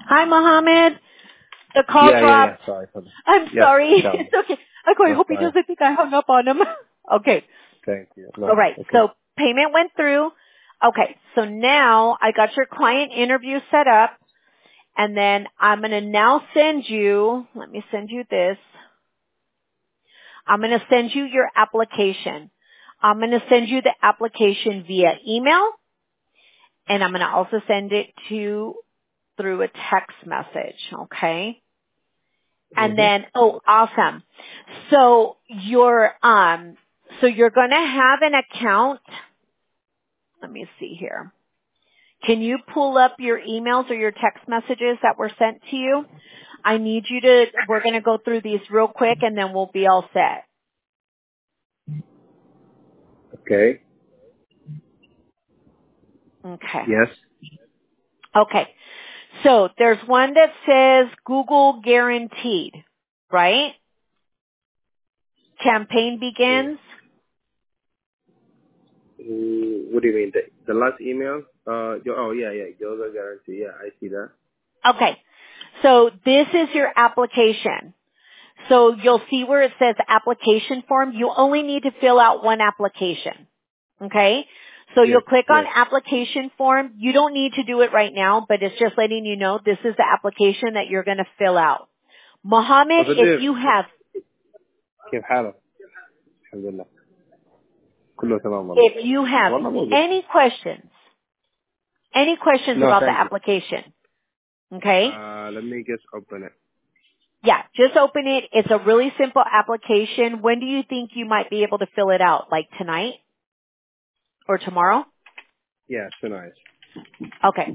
Hi, Mohammed. The call Yeah. dropped. Sorry for that. I'm Yes, sorry. tell me. It's okay. I That's hope he fine. doesn't think I hung up on him. Okay. Thank you. All No, right. okay. So payment went through. Okay. So now I got your client interview set up, and then I'm going to now send you, let me send you this. I'm going to send you your application. I'm going to send you the application via email, and I'm going to also send it through a text message. Okay. And then, oh, awesome. So you're going to have an account. Let me see here. Can you pull up your emails or your text messages that were sent to you? We're going to go through these real quick and then we'll be all set. Okay. Okay. Yes. Okay. So there's one that says Google guaranteed, right? Campaign begins. What do you mean? The last email? Yeah. Yoga guarantee. Yeah, I see that. Okay. So this is your application. So you'll see where it says application form. You only need to fill out one application. Okay? So you'll Yes. click on Yes. application form. You don't need to do it right now, but it's just letting you know this is the application that you're going to fill out. Mohammed, if وتدير you have, كيف حالك؟ الحمد لله كله تمام والله. if you have والله موجود. any questions No, about the thank you. application, okay? Let me just open it. Yeah, just open it. It's a really simple application. When do you think you might be able to fill it out? Like tonight or tomorrow? Yeah, tonight. Okay.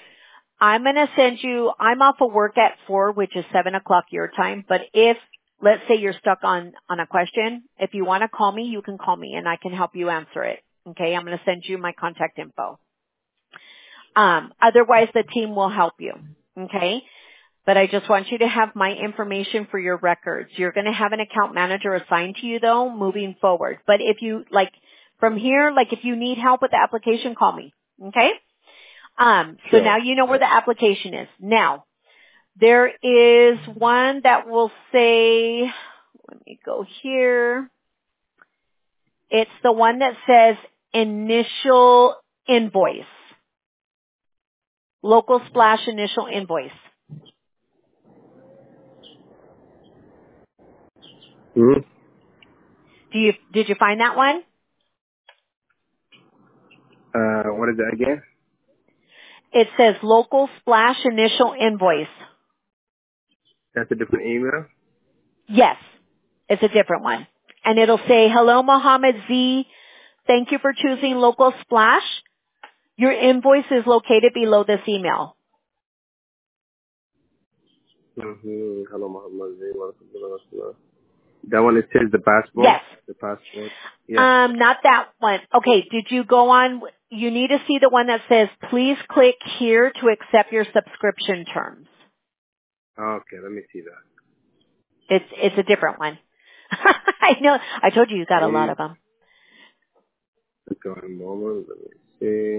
I'm off of work at 4, which is 7 o'clock your time, but if, let's say you're stuck on a question, if you want to call me, you can call me and I can help you answer it. Okay, I'm going to send you my contact info. Otherwise the team will help you. Okay, but I just want you to have my information for your records. You're going to have an account manager assigned to you though, moving forward. But if you, from here, if you need help with the application, call me. Okay? So now Sure. you know where the application is. Now, there is one that will say, let me go here. It's the one that says initial invoice. Local splash initial invoice. Hmm. Did you find that one? What is it again? It says local splash initial invoice. That's a different email. Yes, it's a different one. And it'll say, hello Mohammed Z. Thank you for choosing local splash. Your invoice is located below this email. Hello, Muhammad. That one, it says the passport. Yes. The passport. Yeah. Not that one. Okay, did you go on, you need to see the one that says, please click here to accept your subscription terms. Okay, let me see that. It's a different one. I know, I told you got a lot Please of them. go a moment. Let me see.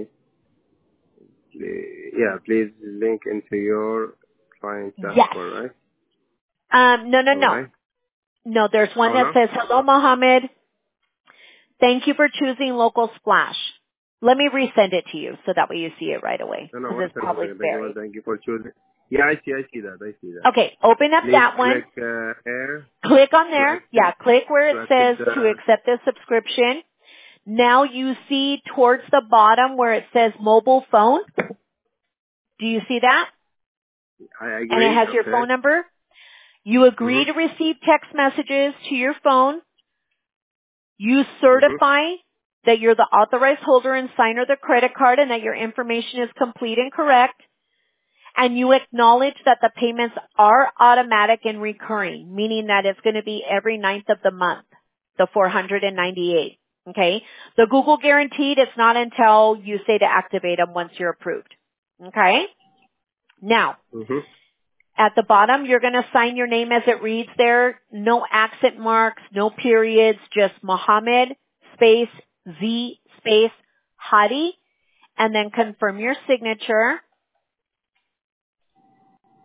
Please link into your client Yes. dashboard, right? All No. right. No, there's one Oh, that no? says, hello Mohammed, thank you for choosing local splash. Let me resend it to you so that way you see it right away No, because one it's second, probably buried. Thank you for choosing. Yeah, I see that. Okay, open up Please that one. click here Click on to there. accept, Yeah, click where it says to the, accept this subscription. Now you see towards the bottom where it says mobile phone. Do you see that? I And it agree, has your okay. phone number. You agree to Mm-hmm. receive text messages to your phone. You Mm-hmm. certify that you're the authorized holder and signer of the credit card and that your information is complete and correct. And you acknowledge that the payments are automatic and recurring, meaning that it's going to be every ninth of the month, the 498. Okay? The Google guaranteed, it's not until you say to activate them once you're approved. Okay? Now, Mm-hmm. at the bottom, you're going to sign your name as it reads there. No accent marks, no periods, just Mohammed space Z space Hadi, and then confirm your signature.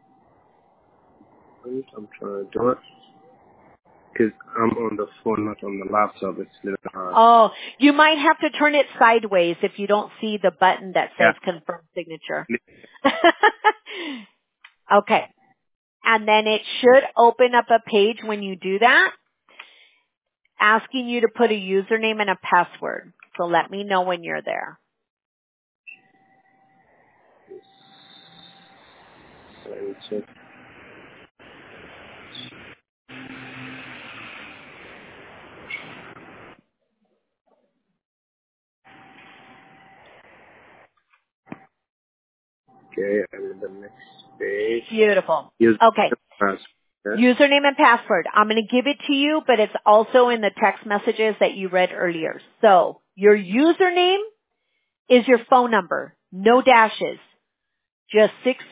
I'm trying to do it. Because I'm on the phone, not on the laptop. It's a little hard. Oh, you might have to turn it sideways if you don't see the button that says confirm signature. Okay. And then it should open up a page when you do that, asking you to put a username and a password. So let me know when you're there. Okay, I'm in the next page. Beautiful. Use Okay. the password. Username and password. I'm going to give it to you, but it's also in the text messages that you read earlier. So your username is your phone number. No dashes. Just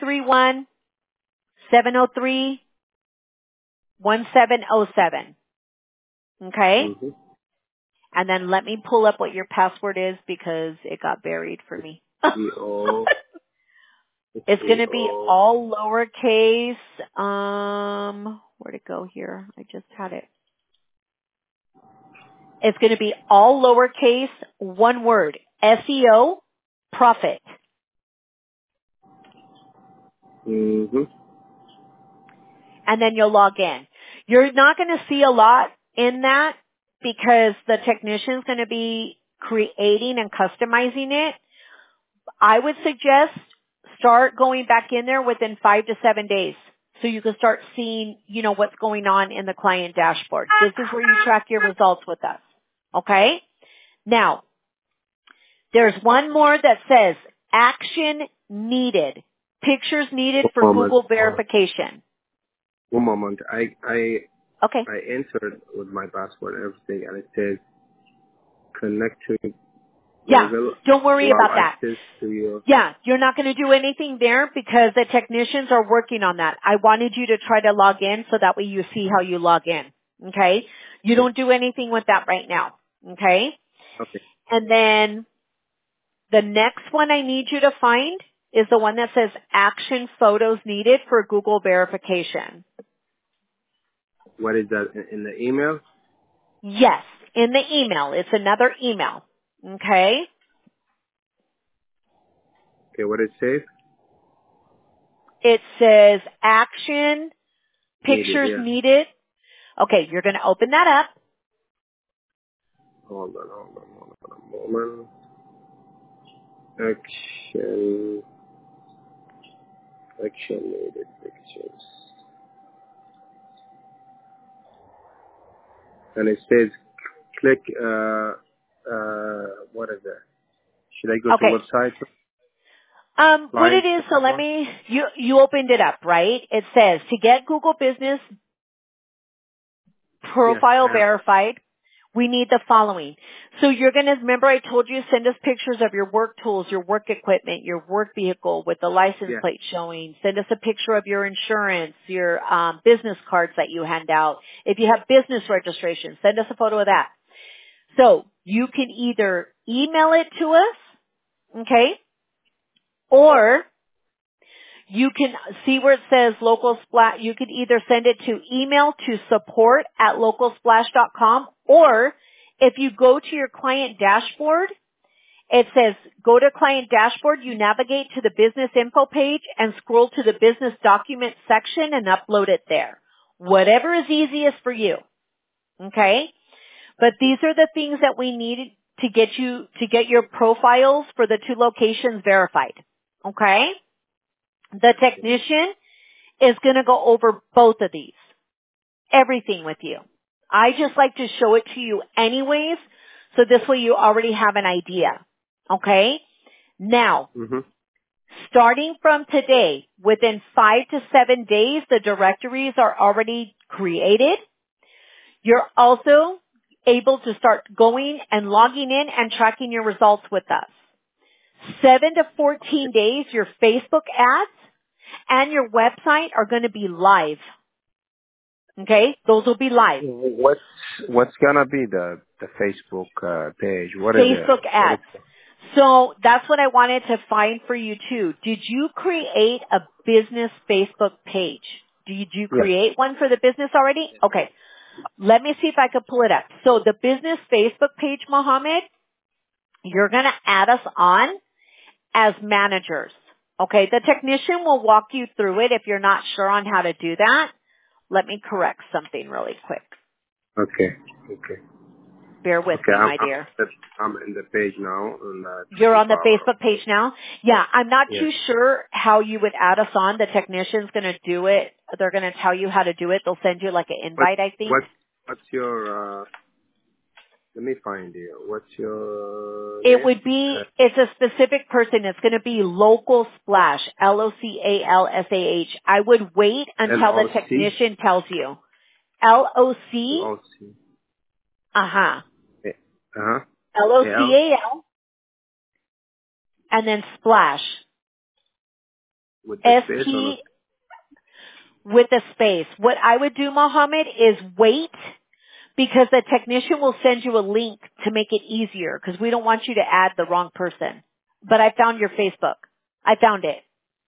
631-703-1707. Okay? Mm-hmm. And then let me pull up what your password is because it got buried for me. E-O. It's going to be all lowercase. Where'd it go here? I just had it. It's going to be all lowercase, one word, SEO, profit. Mm-hmm. And then you'll log in. You're not going to see a lot in that because the technician's going to be creating and customizing it. I would suggest start going back in there within 5 to 7 days so you can start seeing, what's going on in the client dashboard. This is where you track your results with us. Okay? Now, there's one more that says action needed. Pictures needed for Google verification. One moment. I Okay. entered with my password and everything, and it says connect to Yeah. Google. Don't worry Allow about that. access to your. Yeah. You're not going to do anything there because the technicians are working on that. I wanted you to try to log in so that way you see how you log in. Okay. You don't do anything with that right now. Okay. Okay. And then the next one I need you to find is the one that says action photos needed for Google verification. What is that in the email? Yes, in the email. It's another email. Okay? Okay, what it says? It says action, pictures Yeah. needed. Okay, you're going to open that up. Hold on a moment. Action needed pictures. And it says click, what is that? Should I go to Okay. website? What it Client is, so let support? me, you opened it up, right? It says to get Google Business Yes, profile I have. verified, we need the following. So you're going to, remember I told you, send us pictures of your work tools, your work equipment, your work vehicle with the license plate showing. Send us a picture of your insurance, your business cards that you hand out. If you have business registration, send us a photo of that. So you can either email it to us, okay, or you can see where it says Local Splash. You can either send it to email to support@localsplash.com, or if you go to your client dashboard, it says go to client dashboard, you navigate to the business info page and scroll to the business document section and upload it there. Whatever is easiest for you. Okay? But these are the things that we need to get your profiles for the 2 locations verified. Okay? The technician is going to go over both of these. Everything with you. I just like to show it to you anyways, so this way you already have an idea. Okay? Now, starting from today, within 5 to 7 days, the directories are already created. You're also able to start going and logging in and tracking your results with us. 7 to 14 days, your Facebook ads and your website are going to be live. Okay? Those will be live. What's gonna be the Facebook page? What is it? Facebook ads. So that's what I wanted to find for you too. Did you create a business Facebook page? Did you Yeah. create one for the business already? Okay. Let me see if I can pull it up. So the business Facebook page, Mohammed, you're going to add us on as managers. Okay. The technician will walk you through it if you're not sure on how to do that. Let me correct something really quick. Okay. Okay. Bear with Okay. me, my dear. I'm in the page now. On You're on the Power. Facebook page now? Yeah, I'm not Yes. too sure how you would add us on. The technician's going to do it. They're going to tell you how to do it. They'll send you like an invite, I think. What's your, let me find you. What's your It name? would be, it's a specific person. It's going to be Local Splash, LOCALSAH. I would wait until the LOC? technician tells you. LOC, LOC. uh-huh. Uh-huh. LOCAL, and then Splash. With the space ST on with a space. What I would do, Mohammed, is wait because the technician will send you a link to make it easier because we don't want you to add the wrong person. But I found your Facebook. I found it.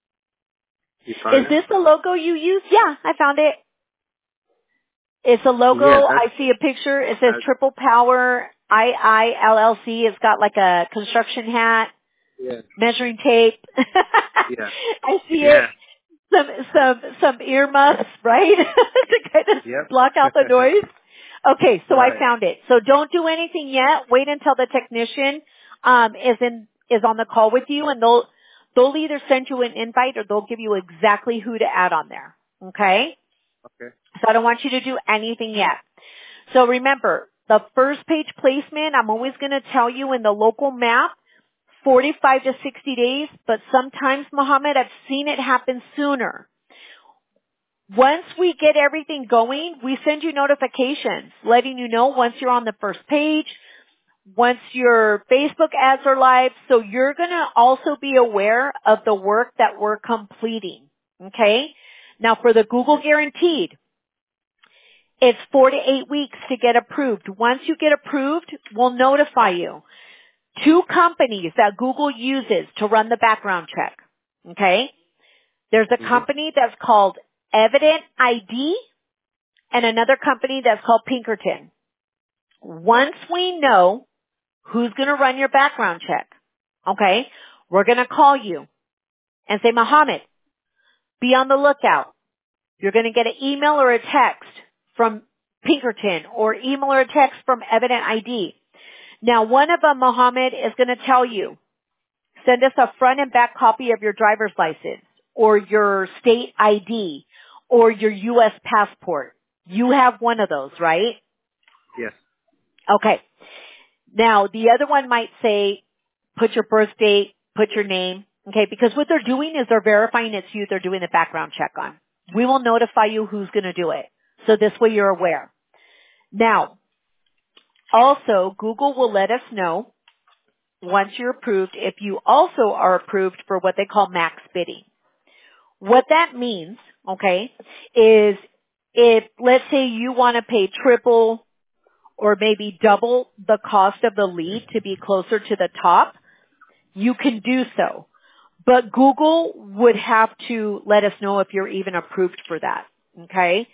You find Is this the logo you use? Yeah, I found it. It's a logo. Yeah, I see a picture. It says Triple Power IILLC. It's got like a construction hat, yeah. measuring tape. Yeah. I see Yeah. it. Some earmuffs, right? To kind of Yep. block out the noise. Okay, so Right. I found it. So don't do anything yet. Wait until the technician is on the call with you, and they'll either send you an invite or they'll give you exactly who to add on there. Okay? Okay. So I don't want you to do anything yet. So remember, the first page placement, I'm always going to tell you in the local map, 45 to 60 days, but sometimes, Mohammed, I've seen it happen sooner. Once we get everything going, we send you notifications letting you know once you're on the first page, once your Facebook ads are live, so you're going to also be aware of the work that we're completing. Okay? Now for the Google Guaranteed, it's 4 to 8 weeks to get approved. Once you get approved, we'll notify you. 2 companies that Google uses to run the background check. Okay? There's a company that's called Evident ID and another company that's called Pinkerton. Once we know who's going to run your background check, okay, we're going to call you and say, Mohammed, be on the lookout. You're going to get an email or a text from Pinkerton or email or a text from Evident ID. Now, one of them, Mohammed, is going to tell you, send us a front and back copy of your driver's license or your state ID or your U.S. passport. You have one of those, right? Yes. Okay. Now, the other one might say, put your birth date, put your name, okay, because what they're doing is they're verifying it's you they're doing the background check on. We will notify you who's going to do it. So this way you're aware. Now, also, Google will let us know once you're approved if you also are approved for what they call max bidding. What that means, okay, is if, let's say you want to pay triple or maybe double the cost of the lead to be closer to the top, you can do so. But Google would have to let us know if you're even approved for that, okay?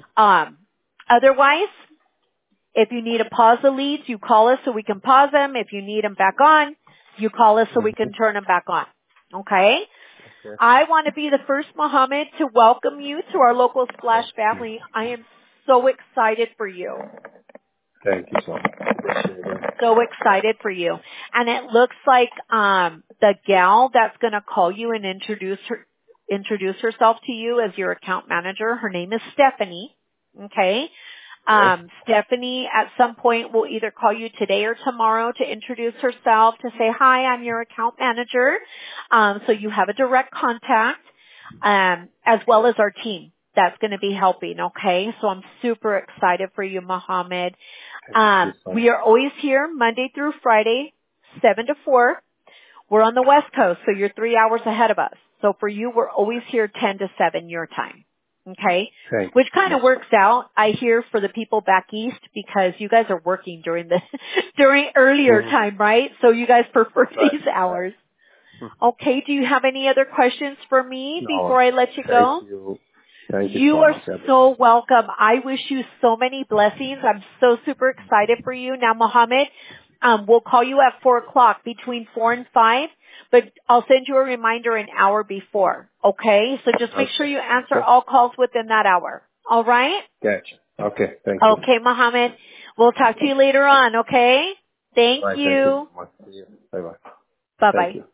Otherwise, if you need to pause the leads, you call us so we can pause them. If you need them back on, you call us so we can turn them back on, okay? Okay. I want to be the first, Mohammed, to welcome you to our local Splash family. I am so excited for you. Thank you so much. Appreciate it. So excited for you. And it looks like the gal that's going to call you and introduce herself to you as your account manager, her name is Stephanie. Okay? Stephanie at some point will either call you today or tomorrow to introduce herself, to say, hi, I'm your account manager. So you have a direct contact, as well as our team that's going to be helping, okay? So I'm super excited for you, Mohammed. We are always here Monday through Friday, 7 to 4. We're on the West Coast, so you're 3 hours ahead of us. So for you, we're always here 10 to 7 your time. Okay? Which kind of works out, I hear, for the people back east because you guys are working during earlier time, right? So you guys prefer these hours. Okay, do you have any other questions for me before I let you go? Thank you. Thank you You so are much. so welcome. I wish you so many blessings. I'm so super excited for you. Now, Mohammed, we'll call you at 4:00 between 4 and 5, but I'll send you a reminder an hour before. Okay? So just make sure you answer all calls within that hour. All right? Gotcha. Okay. Thank you. Okay, Mohammed. We'll talk to you later on. Okay? Thank Bye. you. Thank you. Bye-bye. Bye-bye. Thank you.